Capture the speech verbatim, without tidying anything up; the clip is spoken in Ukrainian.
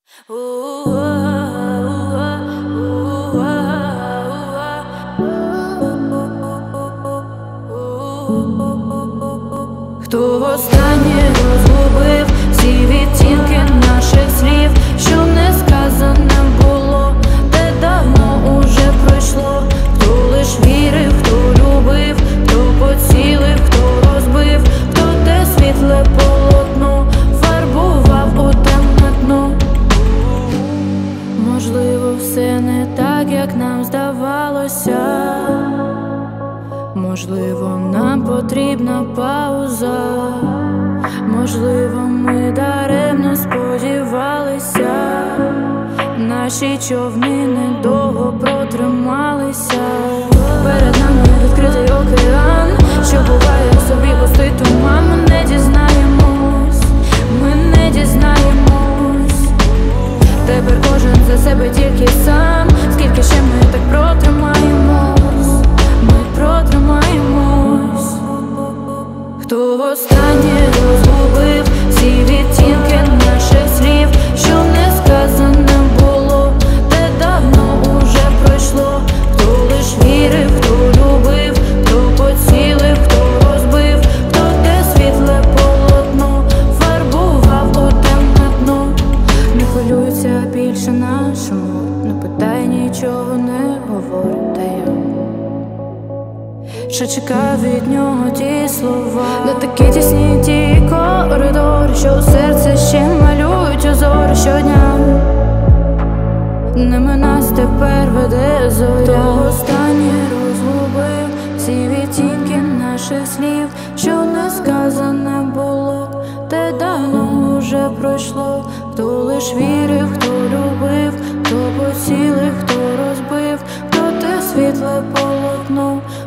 Хто востаннє розгубив всі відтінки наших слів, що не сказане було, те давно уже пройшло. Хто лиш вірив, хто любив, хто поцілив, хто розбив, хто те світле полотно фарбував у темне дно. Можливо, все не так, як нам здавалося. Можливо, нам потрібна пауза. Можливо, ми даремно сподівалися. Наші човни недовго протрималися. Перед нами відкритий океан, що буває в собі густий туман. Ми не дізнаємось, ми не дізнаємось. Тепер кожен за себе тільки сам. Скільки ще ми так протримаємось, ми протримаємось. Хто востаннє розгубив всі відтінки наших слів, що не сказане було, те давно уже пройшло. Хто лиш вірив, хто любив, хто поцілив, хто розбив, хто те світле полотно фарбував у темне дно. Не хвилюється більше нашому, не питай, нічого не говорить, та я що чекав від нього ті слова. Не такі тісні ті коридори, що у серце ще малюють узори щодня. Ними нас тепер веде зоря. Хто останнє розгубив всі відтінки наших слів, що не сказане було, те давно уже пройшло. Хто лиш вірив, хто любив, хто поцілив, хто розбив, хто те світле полотно